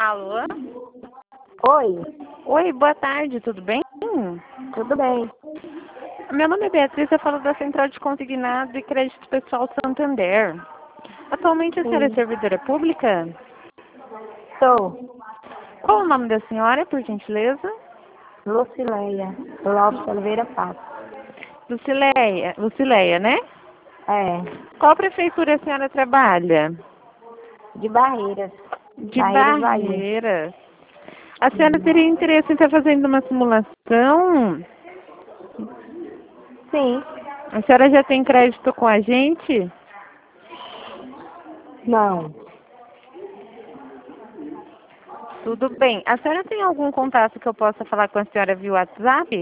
Alô? Oi, Oi, boa tarde, tudo bem? tudo bem? Meu nome é Beatriz, eu falo da Central de Consignado e Crédito Pessoal Santander. Atualmente a senhora é Sim, servidora pública? sou Qual o nome da senhora, por gentileza? Lucileia Lopes Oliveira Pato. Lucileia, né? É, Qual prefeitura a senhora trabalha? de Barreiras, De Barreiras, Bahia. Barreiras. A senhora teria interesse em estar fazendo uma simulação? Sim, A senhora já tem crédito com a gente? não, Tudo bem. A senhora tem algum contato que eu possa falar com a senhora via WhatsApp?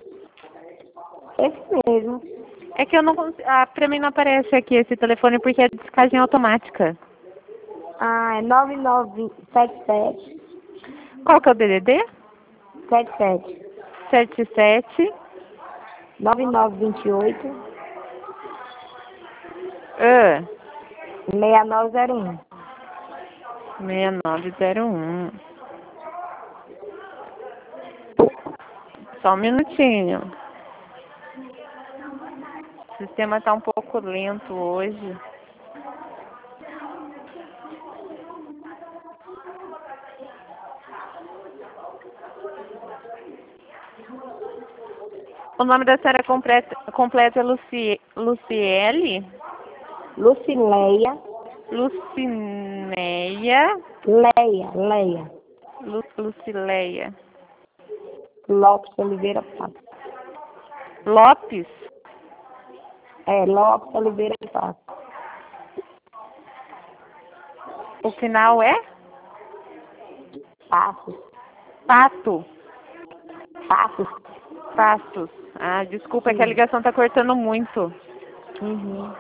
esse mesmo. É que eu não consigo. Ah, pra mim não aparece aqui esse telefone porque é descagem automática. Ah, é 9977 Qual que é o DDD? 77 77 9928 ah, 6901. 6901. Só um minutinho. O sistema está um pouco lento hoje. O nome da senhora completa é Luciele? Lucileia, Lucineia? Leia Lucileia. Lopes Oliveira Pato. Lopes? É, Lopes Oliveira Pato. O final é? Passos, Pato. Passos. Passos. Ah, desculpa, é que a Sim. ligação tá cortando muito. Uhum.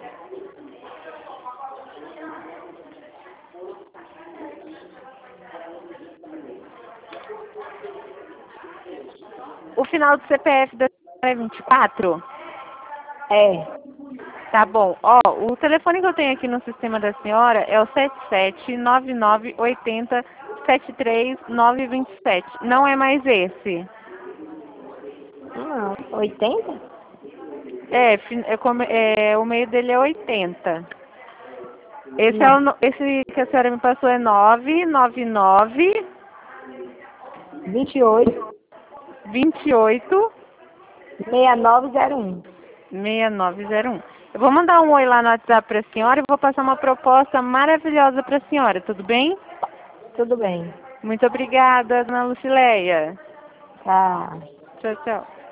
O final do CPF da senhora é 24? É, Tá bom. Ó, o telefone que eu tenho aqui no sistema da senhora é o 779980 73927. Não é mais esse. não, 80? O meio dele é 80. Não, Esse que a senhora me passou é 999 28 28 6901. 6901. Eu vou mandar um oi lá no WhatsApp para a senhora e vou passar uma proposta maravilhosa para a senhora, tudo bem? Tudo bem. Muito obrigada, dona Lucileia. Tá. Tchau, tchau.